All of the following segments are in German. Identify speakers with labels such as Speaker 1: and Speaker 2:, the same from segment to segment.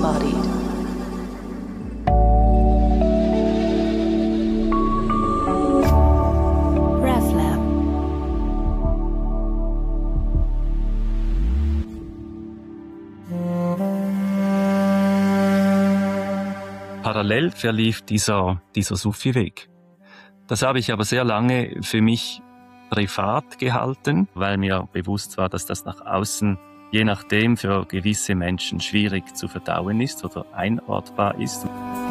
Speaker 1: Embodied. RevLab.
Speaker 2: Parallel verlief dieser Sufi-Weg. Das habe ich aber sehr lange für mich privat gehalten, weil mir bewusst war, dass das nach außen, je nachdem, für gewisse Menschen schwierig zu verdauen ist oder einordbar ist.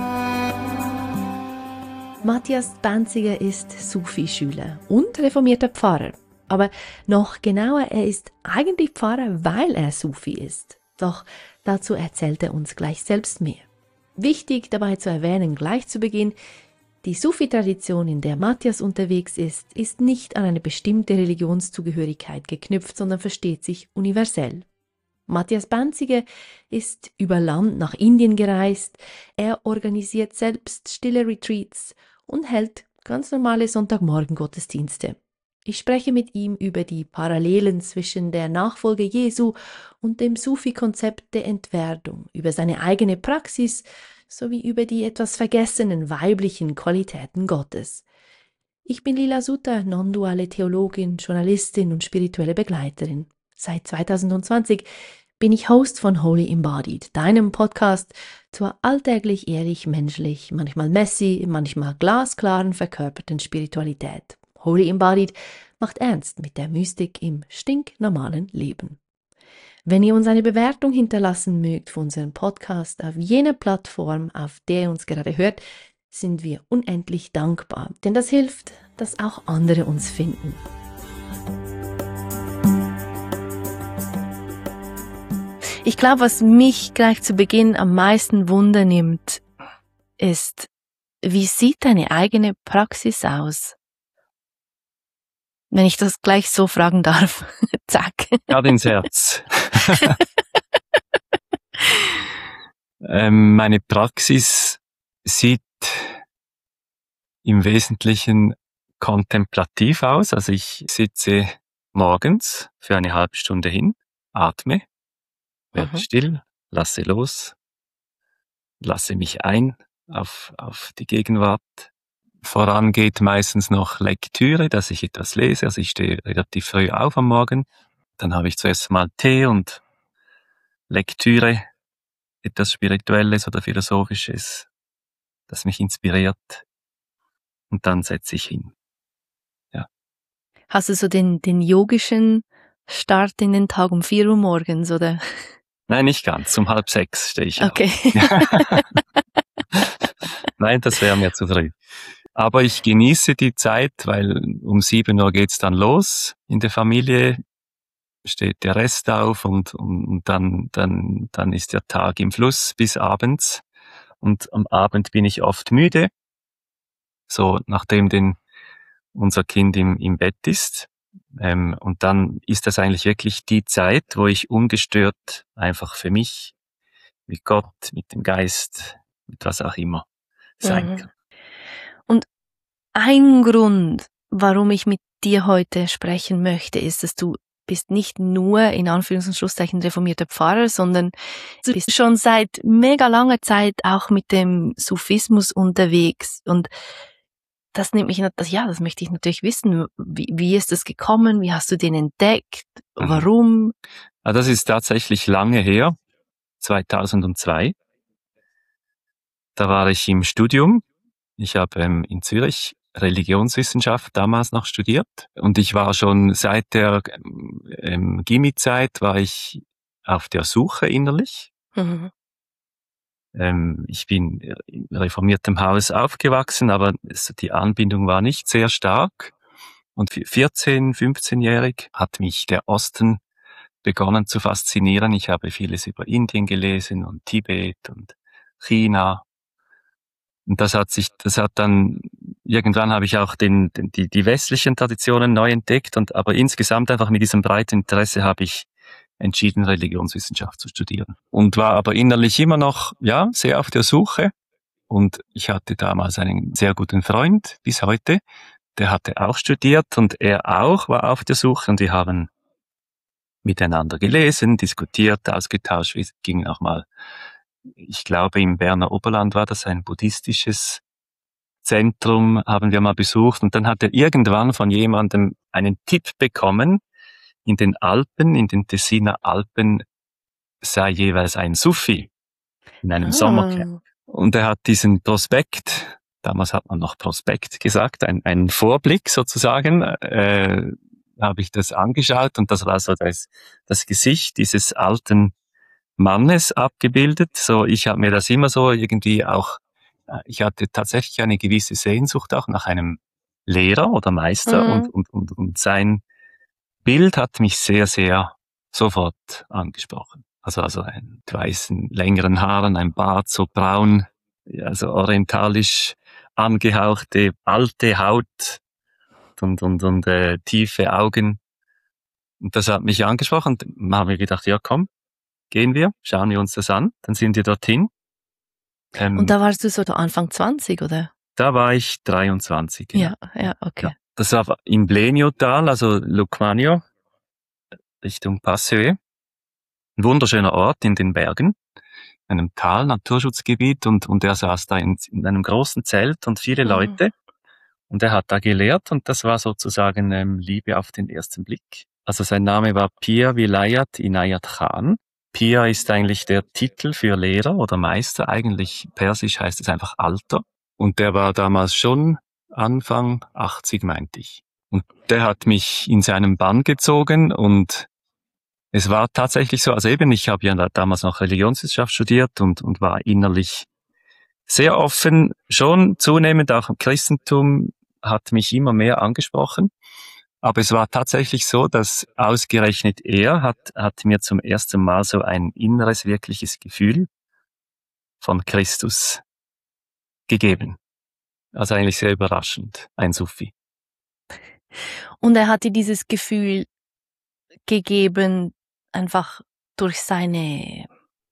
Speaker 3: Matthias Banziger ist Sufi-Schüler und reformierter Pfarrer. Aber noch genauer, er ist eigentlich Pfarrer, weil er Sufi ist. Doch dazu erzählt er uns gleich selbst mehr. Wichtig dabei zu erwähnen, gleich zu Beginn, die Sufi-Tradition, in der Matthias unterwegs ist nicht an eine bestimmte Religionszugehörigkeit geknüpft, sondern versteht sich universell. Matthias Banziger ist über Land nach Indien gereist, er organisiert selbst stille Retreats und hält ganz normale Sonntagmorgen-Gottesdienste. Ich spreche mit ihm über die Parallelen zwischen der Nachfolge Jesu und dem Sufi-Konzept der Entwertung, über seine eigene Praxis sowie über die etwas vergessenen weiblichen Qualitäten Gottes. Ich bin Lila Sutter, non-duale Theologin, Journalistin und spirituelle Begleiterin. Seit 2020 bin ich Host von Holy Embodied, deinem Podcast zur alltäglich ehrlich menschlich, manchmal messy, manchmal glasklaren verkörperten Spiritualität. Holy Embodied macht ernst mit der Mystik im stinknormalen Leben. Wenn ihr uns eine Bewertung hinterlassen mögt für unseren Podcast auf jener Plattform, auf der ihr uns gerade hört, sind wir unendlich dankbar, denn das hilft, dass auch andere uns finden. Ich glaube, was mich gleich zu Beginn am meisten wundernimmt, ist, wie sieht deine eigene Praxis aus? Wenn ich das gleich so fragen darf. Zack.
Speaker 2: Gerade ins Herz. Meine Praxis sieht im Wesentlichen kontemplativ aus. Also ich sitze morgens für eine halbe Stunde hin, atme, werde still, lasse los, lasse mich ein auf die Gegenwart. Voran geht meistens noch Lektüre, dass ich etwas lese. Also ich stehe relativ früh auf am Morgen. Dann habe ich zuerst mal Tee und Lektüre, etwas Spirituelles oder Philosophisches, das mich inspiriert. Und dann setze ich hin. Ja.
Speaker 3: Hast du so den yogischen Start in den Tag um 4 Uhr morgens, oder?
Speaker 2: Nein, nicht ganz. Um 5:30 stehe ich
Speaker 3: Okay.
Speaker 2: auf. Nein, das wäre mir zu früh. Aber ich genieße die Zeit, weil um 7 Uhr geht's dann los. In der Familie steht der Rest auf und dann ist der Tag im Fluss bis abends. Und am Abend bin ich oft müde, so nachdem unser Kind im Bett ist. Und dann ist das eigentlich wirklich die Zeit, wo ich ungestört einfach für mich, mit Gott, mit dem Geist, mit was auch immer sein kann.
Speaker 3: Und ein Grund, warum ich mit dir heute sprechen möchte, ist, dass du bist nicht nur in Anführungs- und Schlusszeichen reformierter Pfarrer, sondern du bist schon seit mega langer Zeit auch mit dem Sufismus unterwegs. Und das nimmt mich, das möchte ich natürlich wissen. Wie ist das gekommen? Wie hast du den entdeckt? Warum?
Speaker 2: Das ist tatsächlich lange her, 2002. Da war ich im Studium. Ich habe in Zürich Religionswissenschaft damals noch studiert. Und ich war schon seit der Gymi-Zeit war ich auf der Suche innerlich. Ich bin in reformiertem Haus aufgewachsen, aber die Anbindung war nicht sehr stark. Und 14-, 15-jährig hat mich der Osten begonnen zu faszinieren. Ich habe vieles über Indien gelesen und Tibet und China. Und das hat dann, irgendwann habe ich auch die westlichen Traditionen neu entdeckt, aber insgesamt einfach mit diesem breiten Interesse habe ich entschieden, Religionswissenschaft zu studieren. Und war aber innerlich immer noch, sehr auf der Suche. Und ich hatte damals einen sehr guten Freund, bis heute. Der hatte auch studiert und er auch war auf der Suche und wir haben miteinander gelesen, diskutiert, ausgetauscht. Wir gingen auch mal ich glaube im Berner Oberland war das ein buddhistisches Zentrum, haben wir mal besucht, und dann hat er irgendwann von jemandem einen Tipp bekommen, in den Alpen, in den Tessiner Alpen sei jeweils ein Sufi in einem Sommercamp. Und er hat diesen Prospekt, damals hat man noch Prospekt gesagt, einen Vorblick sozusagen, habe ich das angeschaut, und das war so das Gesicht dieses alten Mannes abgebildet. So, ich habe mir das immer so irgendwie auch, ich hatte tatsächlich eine gewisse Sehnsucht auch nach einem Lehrer oder Meister, und sein Bild hat mich sehr, sehr sofort angesprochen. Also ein weißen, längeren Haaren, ein Bart, so braun, also orientalisch angehauchte, alte Haut und tiefe Augen. Und das hat mich angesprochen. Und dann haben wir gedacht, ja komm, gehen wir, schauen wir uns das an. Dann sind wir dorthin.
Speaker 3: Und da warst du so Anfang 20, oder?
Speaker 2: Da war ich 23. Genau.
Speaker 3: Ja, okay.
Speaker 2: Ja. Das war im Bleniotal, also Lucmanio, Richtung Passau. Ein wunderschöner Ort in den Bergen, einem Tal, Naturschutzgebiet, und er saß da in einem großen Zelt und viele Leute, und er hat da gelehrt, und das war sozusagen Liebe auf den ersten Blick. Also sein Name war Pir Vilayat Inayat Khan. Pir ist eigentlich der Titel für Lehrer oder Meister, eigentlich persisch heißt es einfach Alter, und der war damals schon Anfang 80, meinte ich. Und der hat mich in seinem Bann gezogen, und es war tatsächlich so, also eben, ich habe ja damals noch Religionswissenschaft studiert und war innerlich sehr offen, schon zunehmend auch im Christentum hat mich immer mehr angesprochen. Aber es war tatsächlich so, dass ausgerechnet er hat mir zum ersten Mal so ein inneres, wirkliches Gefühl von Christus gegeben. Also eigentlich sehr überraschend, ein Sufi.
Speaker 3: Und er hat dir dieses Gefühl gegeben, einfach durch seine...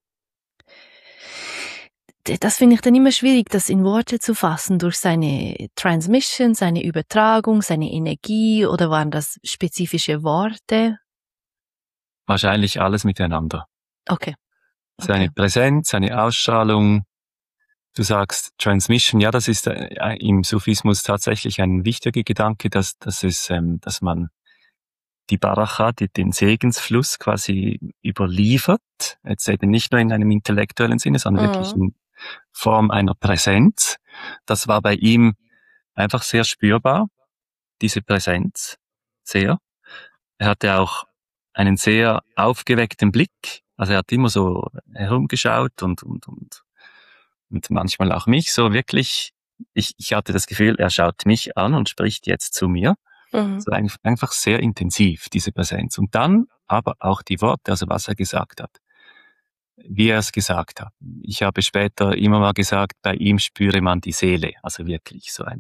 Speaker 3: Das finde ich dann immer schwierig, das in Worte zu fassen, durch seine Transmission, seine Übertragung, seine Energie, oder waren das spezifische Worte?
Speaker 2: Wahrscheinlich alles miteinander.
Speaker 3: Okay.
Speaker 2: Seine Präsenz, seine Ausstrahlung. Du sagst Transmission, ja, das ist im Sufismus tatsächlich ein wichtiger Gedanke, dass man die Baracha, den Segensfluss quasi überliefert, jetzt eben nicht nur in einem intellektuellen Sinne, sondern wirklich in Form einer Präsenz. Das war bei ihm einfach sehr spürbar, diese Präsenz, sehr. Er hatte auch einen sehr aufgeweckten Blick, also er hat immer so herumgeschaut und manchmal auch mich, so wirklich, ich hatte das Gefühl, er schaut mich an und spricht jetzt zu mir. So einfach sehr intensiv, diese Präsenz. Und dann aber auch die Worte, also was er gesagt hat, wie er es gesagt hat. Ich habe später immer mal gesagt, bei ihm spüre man die Seele, also wirklich so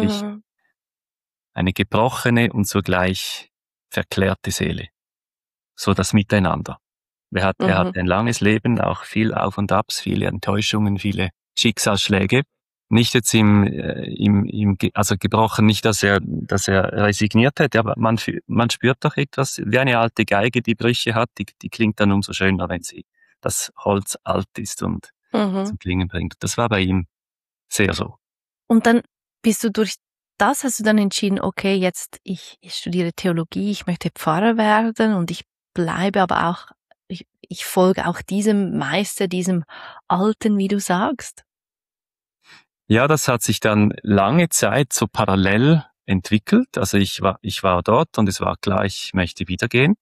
Speaker 2: eine gebrochene und zugleich verklärte Seele. So das Miteinander. Er hat ein langes Leben, auch viel Auf und Abs, viele Enttäuschungen, viele Schicksalsschläge. Nicht jetzt also gebrochen, nicht, dass er resigniert hätte, aber man spürt doch etwas, wie eine alte Geige, die Brüche hat, die klingt dann umso schöner, wenn das Holz alt ist und zum Klingen bringt. Das war bei ihm sehr so.
Speaker 3: Und dann hast du dann entschieden, okay, jetzt ich studiere Theologie, ich möchte Pfarrer werden, und ich bleibe aber auch, ich folge auch diesem Meister, diesem Alten, wie du sagst.
Speaker 2: Ja, das hat sich dann lange Zeit so parallel entwickelt. Also ich war dort und es war klar, ich möchte wieder gehen.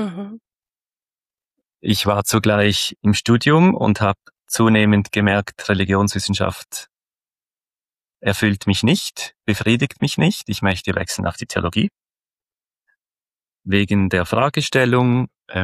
Speaker 2: Ich war zugleich im Studium und habe zunehmend gemerkt, Religionswissenschaft erfüllt mich nicht, befriedigt mich nicht. Ich möchte wechseln auf die Theologie. Wegen der Fragestellung,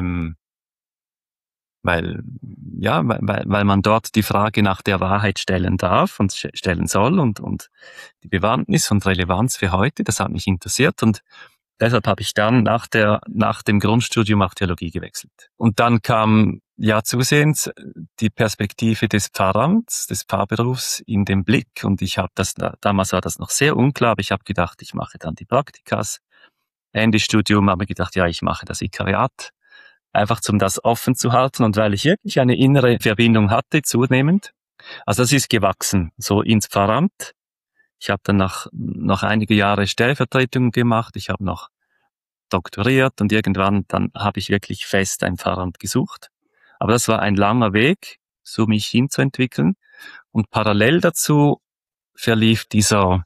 Speaker 2: weil man dort die Frage nach der Wahrheit stellen darf und stellen soll und die Bewandtnis und Relevanz für heute, das hat mich interessiert, und deshalb habe ich dann nach dem Grundstudium auf Theologie gewechselt. Und dann kam ja zusehends die Perspektive des Pfarramts, des Pfarrberufs in den Blick, und damals war das noch sehr unklar, aber ich habe gedacht, ich mache dann die Praktikas. Ende Studium habe ich gedacht, ja, ich mache das Vikariat. einfach zum das offen zu halten und weil ich wirklich eine innere Verbindung hatte, zunehmend. Also das ist gewachsen, so ins Pfarramt. Ich habe dann noch einige Jahre Stellvertretung gemacht, ich habe noch doktoriert und irgendwann dann habe ich wirklich fest ein Pfarramt gesucht. Aber das war ein langer Weg, so mich hinzuentwickeln. Und parallel dazu verlief dieser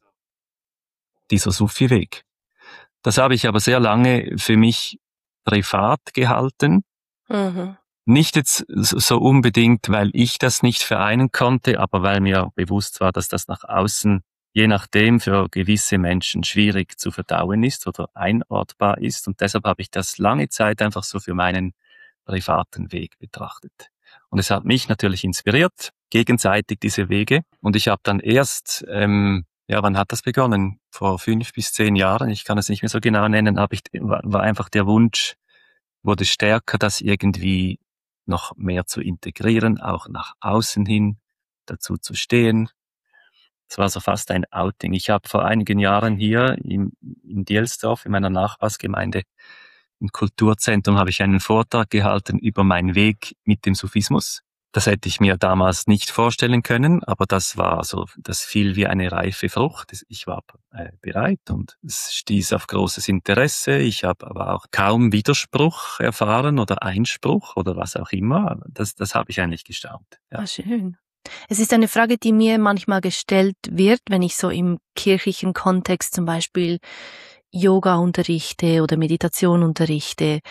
Speaker 2: Sufi-Weg. Das habe ich aber sehr lange für mich privat gehalten.
Speaker 3: Mhm.
Speaker 2: Nicht jetzt so unbedingt, weil ich das nicht vereinen konnte, aber weil mir bewusst war, dass das nach außen, je nachdem, für gewisse Menschen schwierig zu verdauen ist oder einordbar ist. Und deshalb habe ich das lange Zeit einfach so für meinen privaten Weg betrachtet. Und es hat mich natürlich inspiriert, gegenseitig diese Wege. Und ich habe dann erst, wann hat das begonnen? Vor 5 bis 10 Jahren, ich kann es nicht mehr so genau nennen, war einfach der Wunsch, wurde stärker, das irgendwie noch mehr zu integrieren, auch nach außen hin dazu zu stehen. Es war so fast ein Outing. Ich habe vor einigen Jahren hier in Dielsdorf, in meiner Nachbarsgemeinde, im Kulturzentrum, habe ich einen Vortrag gehalten über meinen Weg mit dem Sufismus. Das hätte ich mir damals nicht vorstellen können, aber das fiel wie eine reife Frucht. Ich war bereit und es stieß auf großes Interesse. Ich habe aber auch kaum Widerspruch erfahren oder Einspruch oder was auch immer. Das habe ich eigentlich gestaunt. Ja.
Speaker 1: Ah, schön. Es ist eine Frage, die mir manchmal gestellt wird, wenn ich so im kirchlichen Kontext zum Beispiel Yoga unterrichte oder Meditation unterrichte.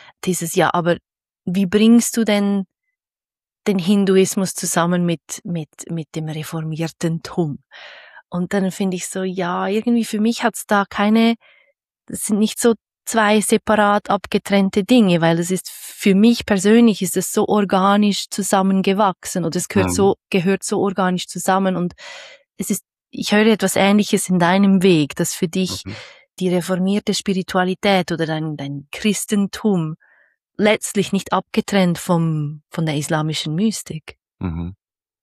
Speaker 1: Aber wie bringst du denn den Hinduismus zusammen mit dem Reformiertentum? Und dann finde ich so, ja, irgendwie für mich hat's da das sind nicht so zwei separat abgetrennte Dinge, weil für mich persönlich ist es so organisch zusammengewachsen und es gehört so organisch zusammen und ich höre etwas Ähnliches in deinem Weg, dass für dich die reformierte Spiritualität oder dein Christentum letztlich nicht abgetrennt von der islamischen Mystik.
Speaker 2: Mhm.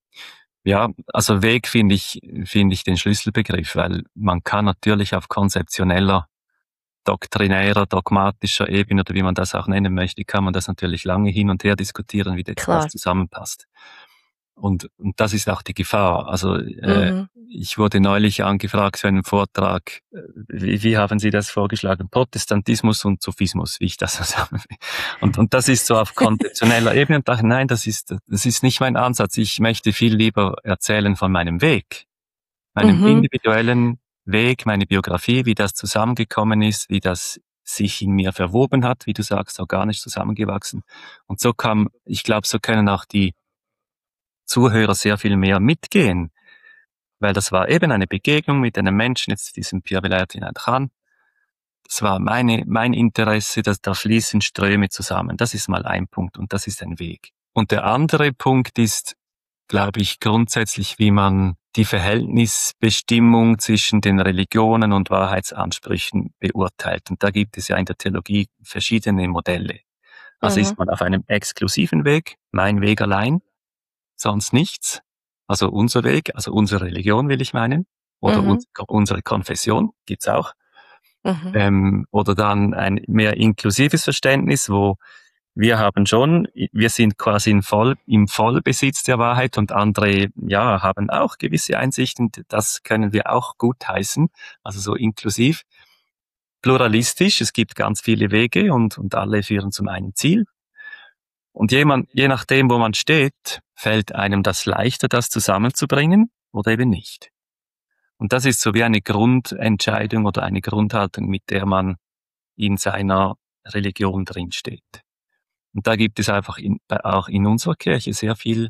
Speaker 2: Ja, also Weg finde ich den Schlüsselbegriff, weil man kann natürlich auf konzeptioneller, doktrinärer, dogmatischer Ebene oder wie man das auch nennen möchte, kann man das natürlich lange hin und her diskutieren, wie das zusammenpasst. Und das ist auch die Gefahr. Also ich wurde neulich angefragt für einen Vortrag, wie haben Sie das vorgeschlagen? Protestantismus und Sufismus, wie ich das zusammen. Und das ist so auf konzeptioneller Ebene und dachte, nein, das ist nicht mein Ansatz. Ich möchte viel lieber erzählen von meinem Weg, meinem individuellen Weg, meine Biografie, wie das zusammengekommen ist, wie das sich in mir verwoben hat, wie du sagst, organisch zusammengewachsen. Und so so können auch die Zuhörer sehr viel mehr mitgehen, weil das war eben eine Begegnung mit einem Menschen, jetzt diesem Pierre Vilayat Khan. Das war mein Interesse, dass da fließen Ströme zusammen. Das ist mal ein Punkt und das ist ein Weg. Und der andere Punkt ist, glaube ich, grundsätzlich, wie man die Verhältnisbestimmung zwischen den Religionen und Wahrheitsansprüchen beurteilt. Und da gibt es ja in der Theologie verschiedene Modelle. Also ist man auf einem exklusiven Weg, mein Weg allein, sonst nichts. Also unser Weg, also unsere Religion will ich meinen. Oder unsere Konfession gibt's auch. Oder dann ein mehr inklusives Verständnis, wo wir sind quasi im Vollbesitz der Wahrheit und andere, haben auch gewisse Einsichten, das können wir auch gutheißen, also so inklusiv. Pluralistisch, es gibt ganz viele Wege und alle führen zum einen Ziel. Und je nachdem, wo man steht, fällt einem das leichter, das zusammenzubringen oder eben nicht. Und das ist so wie eine Grundentscheidung oder eine Grundhaltung, mit der man in seiner Religion drinsteht. Und da gibt es einfach auch in unserer Kirche sehr viel,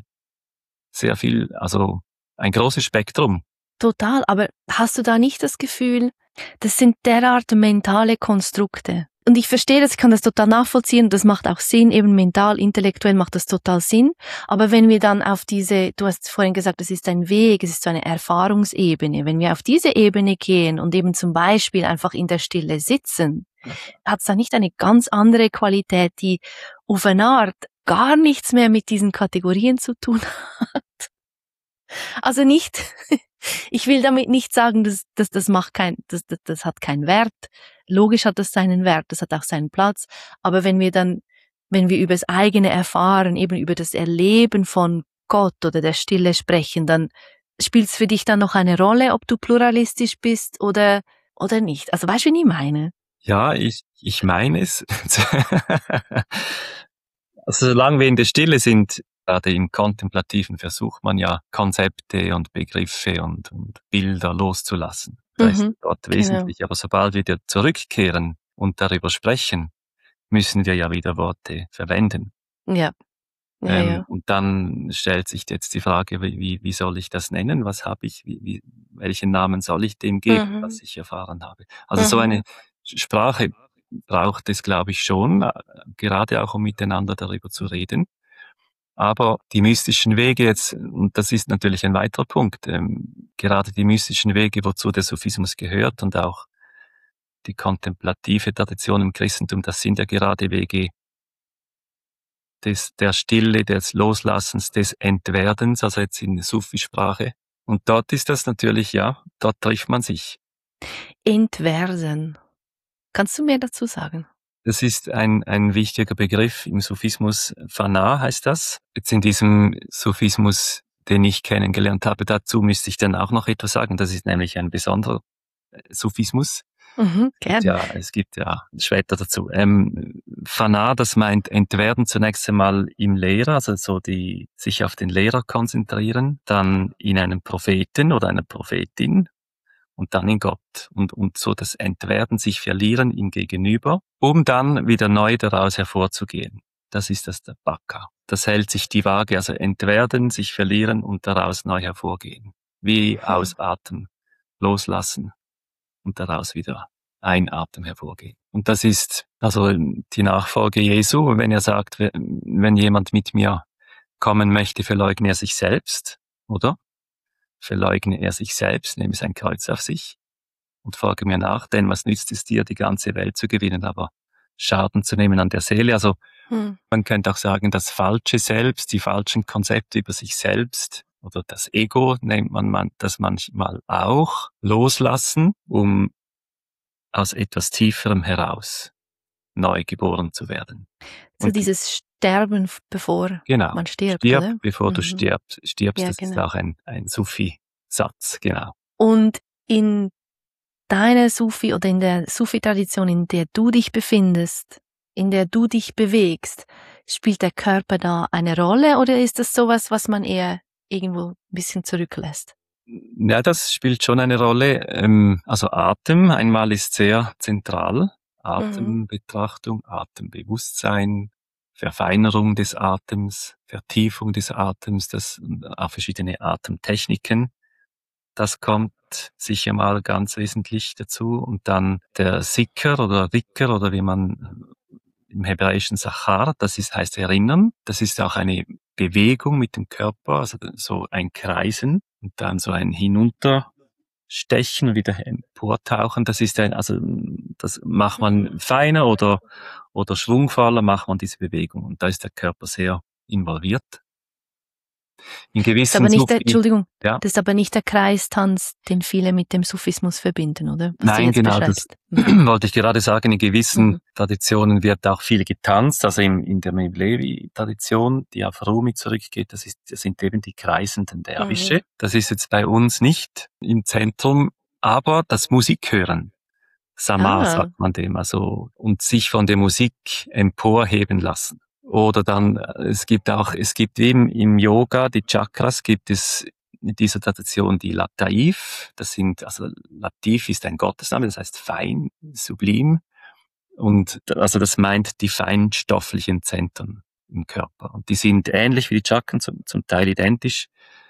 Speaker 2: also ein großes Spektrum.
Speaker 1: Total, aber hast du da nicht das Gefühl, das sind derart mentale Konstrukte? Und ich verstehe das, ich kann das total nachvollziehen, das macht auch Sinn, eben mental, intellektuell macht das total Sinn. Aber wenn wir dann du hast vorhin gesagt, es ist ein Weg, es ist so eine Erfahrungsebene. Wenn wir auf diese Ebene gehen und eben zum Beispiel einfach in der Stille sitzen, hat es da nicht eine ganz andere Qualität, die auf eine Art gar nichts mehr mit diesen Kategorien zu tun hat? Also ich will damit nicht sagen, das hat keinen Wert. Logisch hat das seinen Wert, das hat auch seinen Platz. Aber wenn wir dann wenn wir über das eigene Erfahren, eben über das Erleben von Gott oder der Stille sprechen, dann spielt es für dich dann noch eine Rolle, ob du pluralistisch bist oder nicht? Also weißt du, wie ich meine?
Speaker 2: Ja, ich meine es. Also solange wir in der Stille sind, gerade im Kontemplativen, versucht man ja Konzepte und Begriffe und Bilder loszulassen. Da ist Gott wesentlich. Genau. Aber sobald wir zurückkehren und darüber sprechen, müssen wir ja wieder Worte verwenden.
Speaker 1: Ja. Ja.
Speaker 2: Und dann stellt sich jetzt die Frage, wie soll ich das nennen? Was habe ich? Welchen Namen soll ich dem geben, was ich erfahren habe? Also so eine Sprache braucht es, glaube ich, schon, gerade auch um miteinander darüber zu reden. Aber die mystischen Wege jetzt, und das ist natürlich ein weiterer Punkt, gerade die mystischen Wege, wozu der Sufismus gehört und auch die kontemplative Tradition im Christentum, das sind ja gerade Wege der Stille, des Loslassens, des Entwerdens, also jetzt in Sufi-Sprache. Und dort ist das natürlich, ja, dort trifft man sich.
Speaker 1: Entwerden. Kannst du mehr dazu sagen?
Speaker 2: Das ist ein wichtiger Begriff im Sufismus. Fana heißt das. Jetzt in diesem Sufismus, den ich kennengelernt habe, dazu müsste ich dann auch noch etwas sagen. Das ist nämlich ein besonderer Sufismus.
Speaker 1: Gerne.
Speaker 2: Ja, es gibt ja später dazu. Fana, das meint entwerden zunächst einmal im Lehrer, also so sich auf den Lehrer konzentrieren, dann in einen Propheten oder einer Prophetin und dann in Gott und so das Entwerden, sich verlieren ihm gegenüber, um dann wieder neu daraus hervorzugehen. Das ist das der Baka. Das hält sich die Waage, also entwerden, sich verlieren und daraus neu hervorgehen. Wie ausatmen, loslassen und daraus wieder einatmen, hervorgehen. Und das ist also die Nachfolge Jesu, wenn er sagt, wenn jemand mit mir kommen möchte, verleugne er sich selbst, oder? Verleugne er sich selbst, nehme sein Kreuz auf sich und folge mir nach, denn was nützt es dir, die ganze Welt zu gewinnen, aber Schaden zu nehmen an der Seele? Also man könnte auch sagen, das falsche Selbst, die falschen Konzepte über sich selbst oder das Ego nennt man das manchmal auch, loslassen, um aus etwas Tieferem heraus neu geboren zu werden.
Speaker 1: So und dieses Sterben, bevor man stirbt,
Speaker 2: stirb,
Speaker 1: oder?
Speaker 2: Bevor du stirbst, ja, das
Speaker 1: genau.
Speaker 2: ist auch ein Sufi-Satz, genau.
Speaker 1: Und in deiner Sufi oder in der Sufi-Tradition, in der du dich befindest, in der du dich bewegst, spielt der Körper da eine Rolle oder ist das sowas, was man eher irgendwo ein bisschen zurücklässt?
Speaker 2: Ja, das spielt schon eine Rolle. Also Atem einmal ist sehr zentral. Atembetrachtung, Atembewusstsein, Verfeinerung des Atems, Vertiefung des Atems, das auch verschiedene Atemtechniken. Das kommt sicher mal ganz wesentlich dazu. Und dann der Sikr oder Dhikr oder wie man im Hebräischen Sachar, heißt erinnern. Das ist auch eine Bewegung mit dem Körper, also so ein Kreisen und dann so ein Hinunterstechen und wieder emportauchen. Das macht man feiner oder schwungvoller, macht man diese Bewegung. Und da ist der Körper sehr involviert. In gewissen
Speaker 1: Entschuldigung, ja? Das ist aber nicht der Kreistanz, den viele mit dem Sufismus verbinden, oder? Was
Speaker 2: Nein, genau, das wollte ich gerade sagen. In gewissen Traditionen wird auch viel getanzt, also in der Mevlevi-Tradition, die auf Rumi zurückgeht, das sind eben die kreisenden Derwische. Das ist jetzt bei uns nicht im Zentrum, aber das Musikhören, Sama sagt man dem, also und sich von der Musik emporheben lassen. Oder dann, es gibt eben im Yoga, die Chakras gibt es in dieser Tradition die Lataif. Latif ist ein Gottesname, das heißt fein, sublim. Und also das meint die feinstofflichen Zentren im Körper. Und die sind ähnlich wie die Chakren, zum Teil identisch,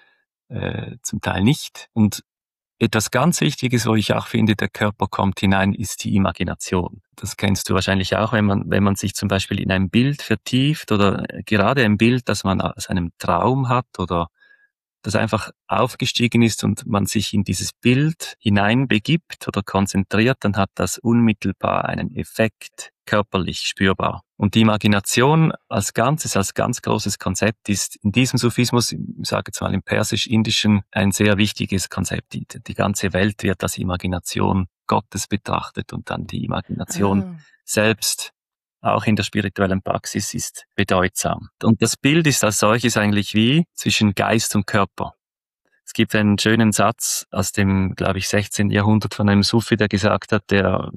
Speaker 2: zum Teil nicht. Und etwas ganz Wichtiges, wo ich auch finde, der Körper kommt hinein, ist die Imagination. Das kennst du wahrscheinlich auch, wenn man sich zum Beispiel in ein Bild vertieft oder gerade ein Bild, das man aus einem Traum hat oder das einfach aufgestiegen ist und man sich in dieses Bild hineinbegibt oder konzentriert, dann hat das unmittelbar einen Effekt, körperlich spürbar. Und die Imagination als ganz großes Konzept ist in diesem Sufismus, ich sage jetzt mal im Persisch-Indischen, ein sehr wichtiges Konzept. Die ganze Welt wird als Imagination Gottes betrachtet und dann die Imagination selbst auch in der spirituellen Praxis ist bedeutsam. Und das Bild ist als solches eigentlich wie zwischen Geist und Körper. Es gibt einen schönen Satz aus dem, glaube ich, 16. Jahrhundert von einem Sufi, der gesagt hat,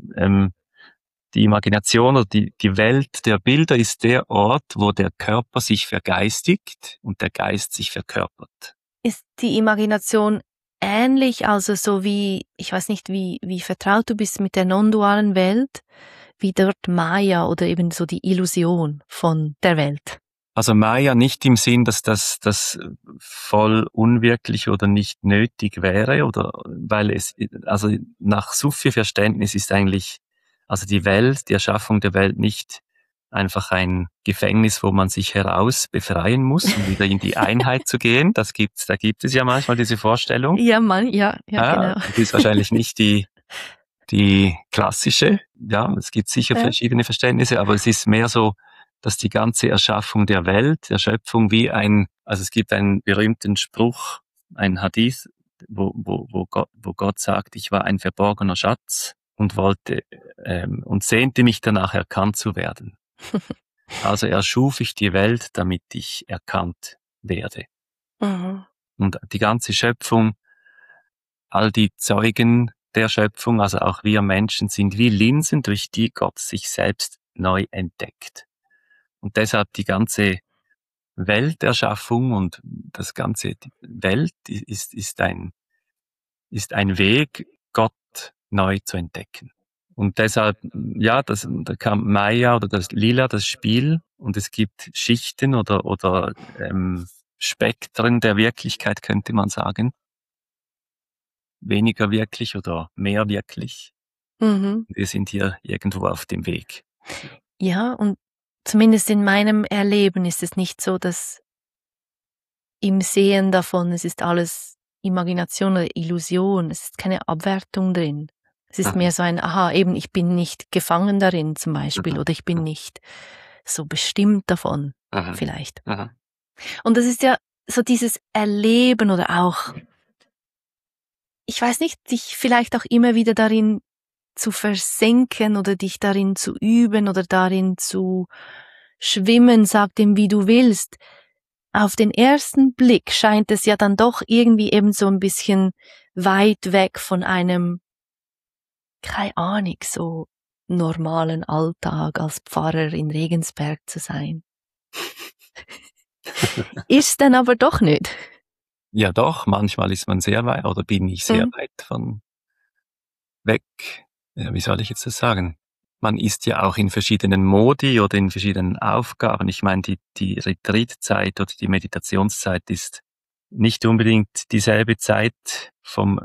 Speaker 2: die Imagination oder die Welt der Bilder ist der Ort, wo der Körper sich vergeistigt und der Geist sich verkörpert.
Speaker 1: Ist die Imagination ähnlich, also so wie, ich weiß nicht, wie vertraut du bist mit der non-dualen Welt, wie dort Maya oder eben so die Illusion von der Welt?
Speaker 2: Also Maya nicht im Sinn, dass das voll unwirklich oder nicht nötig wäre, oder weil also nach Sufi-Verständnis ist eigentlich, also die Welt, die Erschaffung der Welt nicht einfach ein Gefängnis, wo man sich heraus befreien muss, um wieder in die Einheit zu gehen. Da gibt es ja manchmal diese Vorstellung.
Speaker 1: Ja, genau.
Speaker 2: Das ist wahrscheinlich nicht die klassische. Ja, es gibt sicher verschiedene Verständnisse, aber es ist mehr so, dass die ganze Erschaffung der Welt, der Schöpfung also es gibt einen berühmten Spruch, ein Hadith, wo Gott sagt, ich war ein verborgener Schatz und und sehnte mich danach, erkannt zu werden. Also erschuf ich die Welt, damit ich erkannt werde.
Speaker 1: Mhm.
Speaker 2: Und die ganze Schöpfung, all die Zeugen der Schöpfung, also auch wir Menschen, sind wie Linsen, durch die Gott sich selbst neu entdeckt. Und deshalb die ganze Welterschaffung und die Welt ist ein Weg, Gott neu zu entdecken. Und deshalb, ja, da kam Maya oder das Lila, das Spiel, und es gibt Schichten oder Spektren der Wirklichkeit, könnte man sagen. Weniger wirklich oder mehr wirklich.
Speaker 1: Mhm.
Speaker 2: Wir sind hier irgendwo auf dem Weg.
Speaker 1: Ja, und zumindest in meinem Erleben ist es nicht so, dass im Sehen davon, es ist alles Imagination oder Illusion, es ist keine Abwertung drin. Es ist mehr so ein, aha, eben, ich bin nicht gefangen darin zum Beispiel, oder ich bin nicht so bestimmt davon, vielleicht. Und das ist ja so dieses Erleben oder auch, ich weiß nicht, dich vielleicht auch immer wieder darin zu versenken oder dich darin zu üben oder darin zu schwimmen, sag dem, wie du willst. Auf den ersten Blick scheint es ja dann doch irgendwie eben so ein bisschen weit weg von einem, keine Ahnung, so normalen Alltag als Pfarrer in Regensberg zu sein. Ist dann aber doch nicht.
Speaker 2: Ja doch, manchmal ist man sehr weit, oder bin ich sehr weit von weg. Ja, wie soll ich jetzt das sagen? Man ist ja auch in verschiedenen Modi oder in verschiedenen Aufgaben. Ich meine, die Retreatzeit oder die Meditationszeit ist nicht unbedingt dieselbe Zeit vom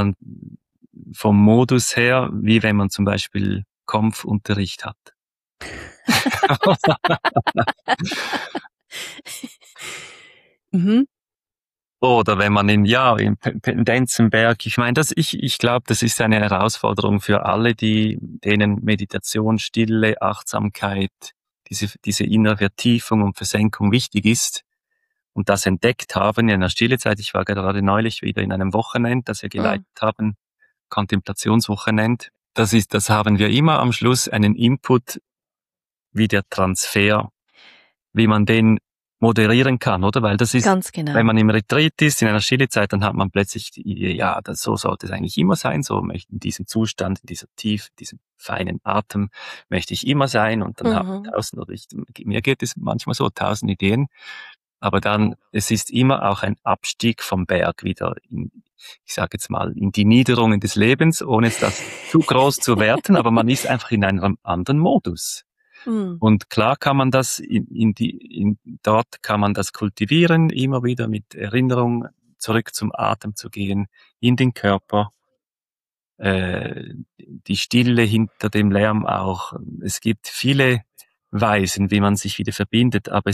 Speaker 2: Modus her, wie wenn man zum Beispiel Konf-Unterricht hat.
Speaker 1: Mhm.
Speaker 2: Oder wenn man in Pendenzenberg, ich meine, ich glaube, das ist eine Herausforderung für alle, denen Meditation, Stille, Achtsamkeit, diese innere Vertiefung und Versenkung wichtig ist und das entdeckt haben in einer Stillezeit. Ich war gerade neulich wieder in einem Wochenend, das wir geleitet haben, Kontemplationswochenend. Das haben wir immer am Schluss einen Input, wie der Transfer, wie man den moderieren kann, oder? Weil das ist,
Speaker 1: Ganz genau.
Speaker 2: Wenn man im Retreat ist, in einer Stillezeit, dann hat man plötzlich die Idee, ja, so sollte es eigentlich immer sein, so möchte in diesem Zustand, in dieser Tiefe, diesem feinen Atem möchte ich immer sein, und dann habe ich mir geht es manchmal so, 1000 Ideen, aber dann, es ist immer auch ein Abstieg vom Berg wieder ich sage jetzt mal, in die Niederungen des Lebens, ohne das zu groß zu werten, aber man ist einfach in einem anderen Modus. Und klar kann man das dort kann man das kultivieren, immer wieder mit Erinnerung zurück zum Atem zu gehen, in den Körper, die Stille hinter dem Lärm auch. Es gibt viele Weisen, wie man sich wieder verbindet, aber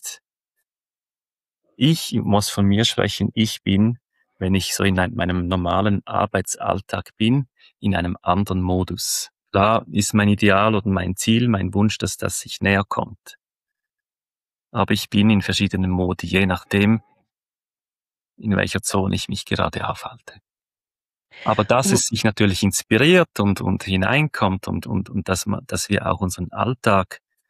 Speaker 2: ich muss von mir sprechen, ich bin, wenn ich so in meinem normalen Arbeitsalltag bin, in einem anderen Modus. Klar ist mein Ideal oder mein Ziel, mein Wunsch, dass das sich näher kommt. Aber ich bin in verschiedenen Modi, je nachdem, in welcher Zone ich mich gerade aufhalte. Aber dass es sich natürlich inspiriert und hineinkommt und dass wir auch unseren Alltag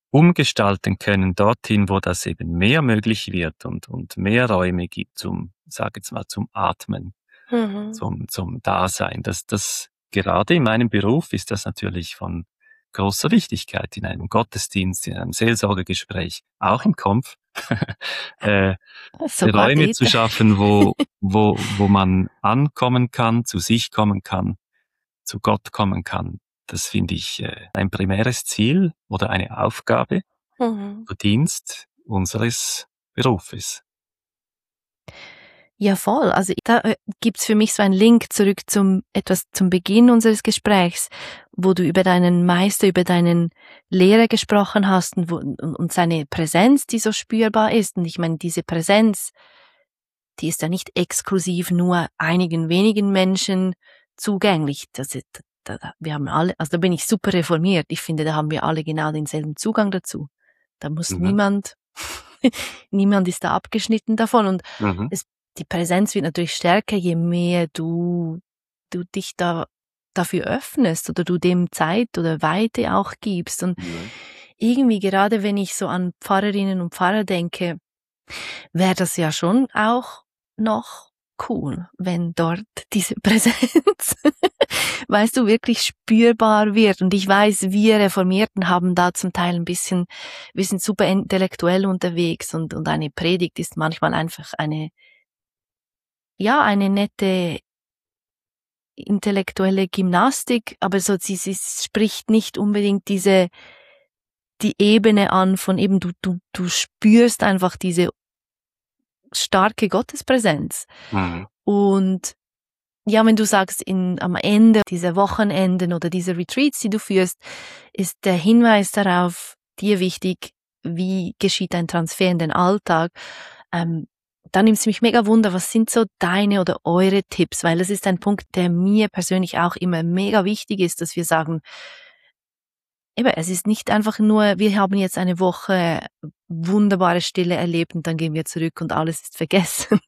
Speaker 2: umgestalten können dorthin, wo das eben mehr möglich wird und mehr Räume gibt zum Atmen, zum Dasein. Das gerade in meinem Beruf ist das natürlich von großer Wichtigkeit, in einem Gottesdienst, in einem Seelsorgegespräch, auch im Kampf, Räume zu schaffen, wo man ankommen kann, zu sich kommen kann, zu Gott kommen kann. Das finde ich ein primäres Ziel oder eine Aufgabe, Dienst unseres Berufes.
Speaker 1: Ja, voll. Also da gibt's für mich so einen Link zurück zum Beginn unseres Gesprächs, wo du über deinen Meister, über deinen Lehrer gesprochen hast und seine Präsenz, die so spürbar ist. Und ich meine, diese Präsenz, die ist ja nicht exklusiv nur einigen wenigen Menschen zugänglich. Wir haben alle, also da bin ich super reformiert. Ich finde, da haben wir alle genau denselben Zugang dazu. Da muss niemand ist da abgeschnitten davon. Und die Präsenz wird natürlich stärker, je mehr du dich dafür öffnest oder du dem Zeit oder Weite auch gibst. Und irgendwie, gerade wenn ich so an Pfarrerinnen und Pfarrer denke, wäre das ja schon auch noch cool, wenn dort diese Präsenz, weißt du, wirklich spürbar wird. Und ich weiß, wir Reformierten haben da zum Teil wir sind super intellektuell unterwegs und eine Predigt ist manchmal einfach eine nette intellektuelle Gymnastik, aber so sie spricht nicht unbedingt die Ebene an von eben du spürst einfach diese starke Gottespräsenz. Und ja, wenn du sagst, am Ende dieser Wochenenden oder dieser Retreats, die du führst, ist der Hinweis darauf dir wichtig, wie geschieht ein Transfer in den Alltag. Da nimmt es mich mega Wunder, was sind so deine oder eure Tipps? Weil das ist ein Punkt, der mir persönlich auch immer mega wichtig ist, dass wir sagen, eben, es ist nicht einfach nur, wir haben jetzt eine Woche wunderbare Stille erlebt und dann gehen wir zurück und alles ist vergessen.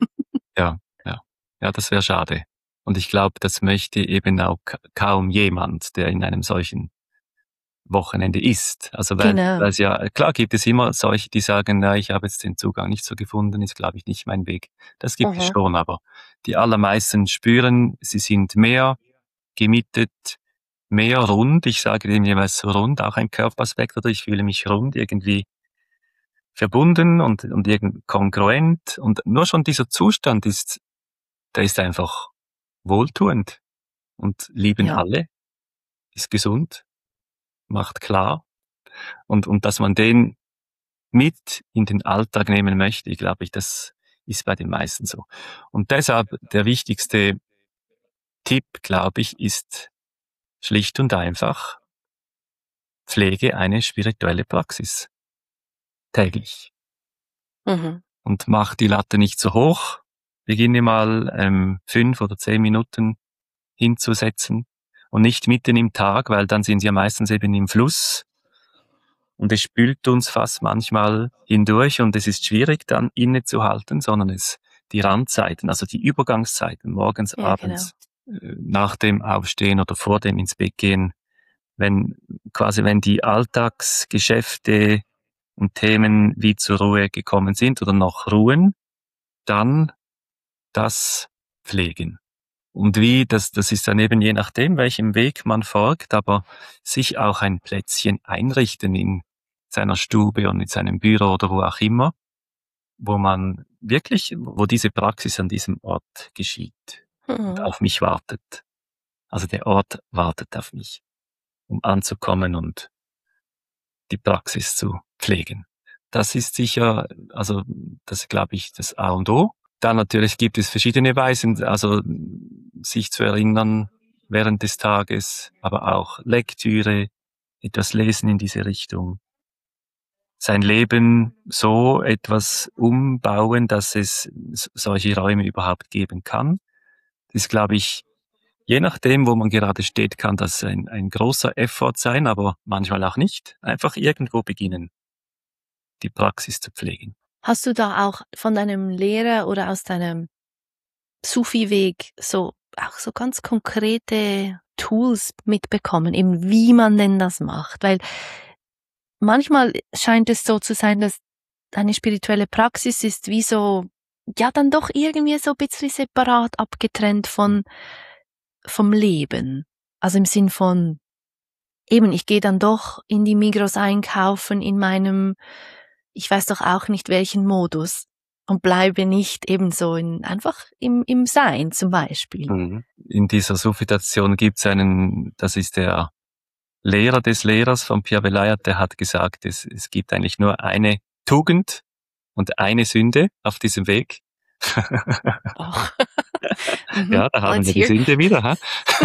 Speaker 2: Ja, das wäre schade. Und ich glaube, das möchte eben auch kaum jemand, der in einem solchen Wochenende ist. Also weil es ja, klar gibt es immer solche, die sagen, na, ich habe jetzt den Zugang nicht so gefunden, ist glaube ich nicht mein Weg. Das gibt es schon, aber die allermeisten spüren, sie sind mehr gemietet, mehr rund. Ich sage dem jeweils so rund, auch ein Körperaspekt, oder ich fühle mich rund, irgendwie verbunden und irgendwie kongruent. Und nur schon dieser Zustand der ist einfach wohltuend und lieben alle, ist gesund, macht klar. Und dass man den mit in den Alltag nehmen möchte, glaube ich, das ist bei den meisten so. Und deshalb der wichtigste Tipp, glaube ich, ist schlicht und einfach, pflege eine spirituelle Praxis. Täglich. Und mach die Latte nicht so hoch. Beginne mal 5 oder 10 Minuten hinzusetzen und nicht mitten im Tag, weil dann sind sie ja meistens eben im Fluss und es spült uns fast manchmal hindurch und es ist schwierig dann innezuhalten, sondern die Randzeiten, also die Übergangszeiten, morgens, abends, nach dem Aufstehen oder vor dem ins Bett gehen, wenn die Alltagsgeschäfte und Themen wie zur Ruhe gekommen sind oder noch ruhen, dann das pflegen. Und das ist dann eben je nachdem, welchem Weg man folgt, aber sich auch ein Plätzchen einrichten in seiner Stube und in seinem Büro oder wo auch immer, wo diese Praxis an diesem Ort geschieht und auf mich wartet. Also der Ort wartet auf mich, um anzukommen und die Praxis zu pflegen. Das ist sicher, also das glaube ich, das A und O. Dann natürlich gibt es verschiedene Weisen, also sich zu erinnern während des Tages, aber auch Lektüre, etwas lesen in diese Richtung. Sein Leben so etwas umbauen, dass es solche Räume überhaupt geben kann. Das ist, glaube ich, je nachdem, wo man gerade steht, kann das ein großer Effort sein, aber manchmal auch nicht. Einfach irgendwo beginnen, die Praxis zu pflegen.
Speaker 1: Hast du da auch von deinem Lehrer oder aus deinem Sufi-Weg auch so ganz konkrete Tools mitbekommen, eben wie man denn das macht? Weil manchmal scheint es so zu sein, dass eine spirituelle Praxis ist wie so, ja, dann doch irgendwie so ein bisschen separat abgetrennt vom Leben. Also im Sinn von, eben, ich gehe dann doch in die Migros einkaufen in meinem, ich weiß doch auch nicht welchen Modus und bleibe nicht ebenso einfach im Sein zum Beispiel.
Speaker 2: In dieser Sufi-Tradition gibt's das ist der Lehrer des Lehrers von Pierre Velayat, der hat gesagt, es gibt eigentlich nur eine Tugend und eine Sünde auf diesem Weg.
Speaker 1: Ach.
Speaker 2: Ja, da haben
Speaker 1: Let's
Speaker 2: wir die
Speaker 1: hear.
Speaker 2: Sünde wieder. Ha?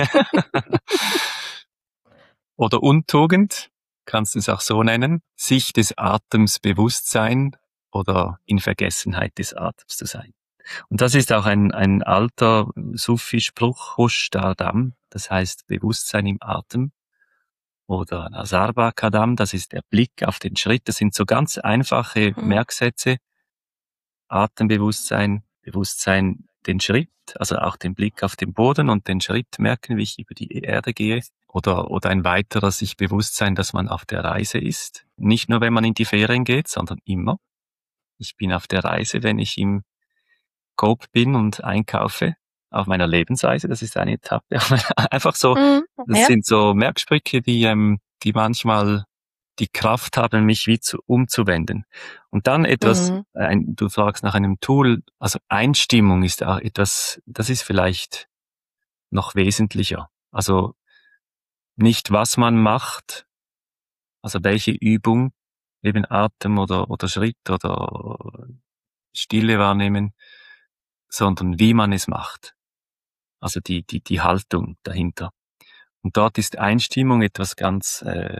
Speaker 2: Oder Untugend, kannst du es auch so nennen, sich des Atems bewusst sein oder in Vergessenheit des Atems zu sein. Und das ist auch ein alter Sufi-Spruch, Hush Dardam, das heißt Bewusstsein im Atem. Oder Nazarba Kadam, das ist der Blick auf den Schritt. Das sind so ganz einfache Merksätze. Atembewusstsein, Bewusstsein den Schritt, also auch den Blick auf den Boden und den Schritt merken, wie ich über die Erde gehe. Oder ein weiterer sich bewusst sein, dass man auf der Reise ist. Nicht nur, wenn man in die Ferien geht, sondern immer. Ich bin auf der Reise, wenn ich im Coop bin und einkaufe. Auf meiner Lebensreise, das ist eine Etappe. Einfach so, das sind so Merksprüche, die manchmal die Kraft haben, mich wie umzuwenden. Und dann etwas, du fragst nach einem Tool, also Einstimmung ist auch etwas, das ist vielleicht noch wesentlicher. Also nicht, was man macht, also welche Übung, eben Atem oder Schritt oder Stille wahrnehmen, sondern wie man es macht. Also die Haltung dahinter. Und dort ist Einstimmung etwas ganz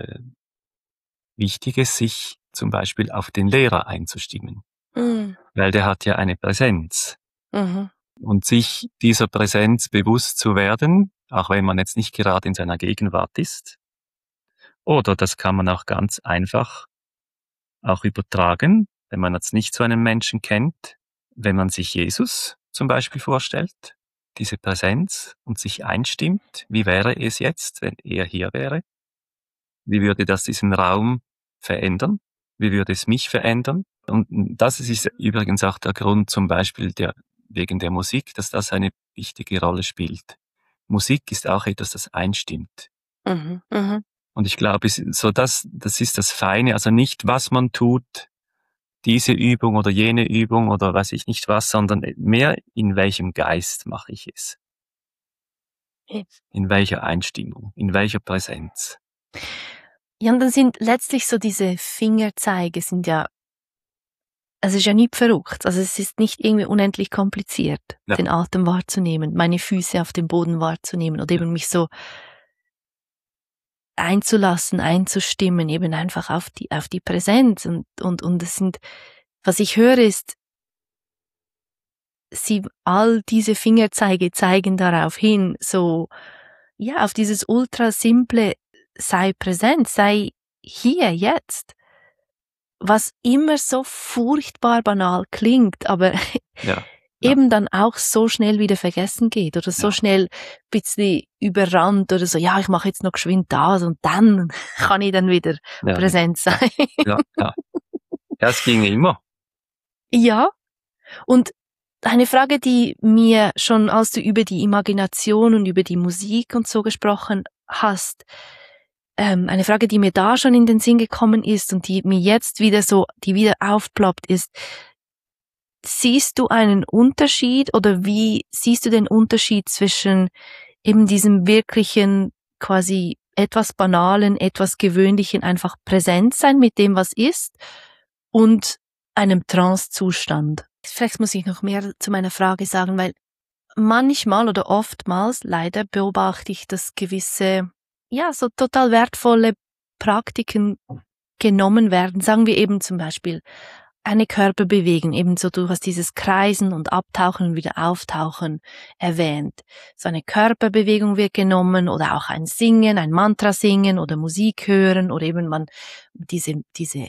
Speaker 2: Wichtiges, sich zum Beispiel auf den Lehrer einzustimmen. Weil der hat ja eine Präsenz. Und sich dieser Präsenz bewusst zu werden, auch wenn man jetzt nicht gerade in seiner Gegenwart ist. Oder das kann man auch ganz einfach auch übertragen, wenn man jetzt nicht so einen Menschen kennt, wenn man sich Jesus zum Beispiel vorstellt, diese Präsenz und sich einstimmt, wie wäre es jetzt, wenn er hier wäre? Wie würde das diesen Raum verändern? Wie würde es mich verändern? Und das ist übrigens auch der Grund zum Beispiel wegen der Musik, dass das eine wichtige Rolle spielt. Musik ist auch etwas, das einstimmt. Und ich glaube, das ist das Feine, also nicht, was man tut, diese Übung oder jene Übung oder weiß ich nicht was, sondern mehr in welchem Geist mache ich es. In welcher Einstimmung, in welcher Präsenz.
Speaker 1: Ja, und dann sind letztlich so diese Fingerzeige sind ja, also es ist ja nicht verrückt. Also es ist nicht irgendwie unendlich kompliziert, den Atem wahrzunehmen, meine Füße auf dem Boden wahrzunehmen oder eben mich so einzulassen, einzustimmen, eben einfach auf die Präsenz und es sind, was ich höre ist, all diese Fingerzeige zeigen darauf hin, so, ja, auf dieses ultra simple, sei präsent, sei hier, jetzt. Was immer so furchtbar banal klingt, aber eben dann auch so schnell wieder vergessen geht oder so schnell ein bisschen überrannt oder so, ja, ich mache jetzt noch geschwind das und dann kann ich dann wieder präsent sein.
Speaker 2: Ja, es ging immer.
Speaker 1: Ja, und eine Frage, die mir schon, als du über die Imagination und über die Musik und so gesprochen hast, eine Frage, die mir da schon in den Sinn gekommen ist und die mir jetzt die wieder aufploppt, ist, siehst du einen Unterschied oder wie siehst du den Unterschied zwischen eben diesem wirklichen, quasi etwas Banalen, etwas Gewöhnlichen, einfach präsent sein mit dem, was ist und einem Trance-Zustand? Vielleicht muss ich noch mehr zu meiner Frage sagen, weil manchmal oder oftmals leider beobachte ich, dass gewisse, ja, so total wertvolle Praktiken genommen werden. Sagen wir eben zum Beispiel eine Körperbewegung, ebenso du hast dieses Kreisen und Abtauchen und wieder Auftauchen erwähnt. So eine Körperbewegung wird genommen oder auch ein Singen, ein Mantra singen oder Musik hören oder eben diese